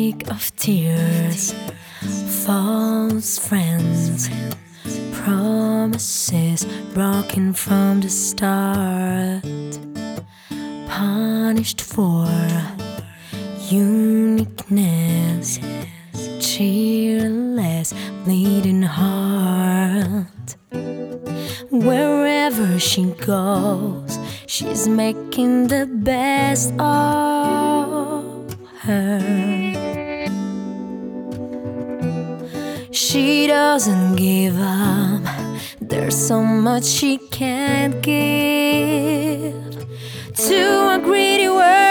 lake of tears, false friends, promises broken from the start, punished for uniqueness, cheerless, bleeding heart. Wherever she goes, she's making the best of her. She doesn't give up, there's so much she can't give to a greedy world.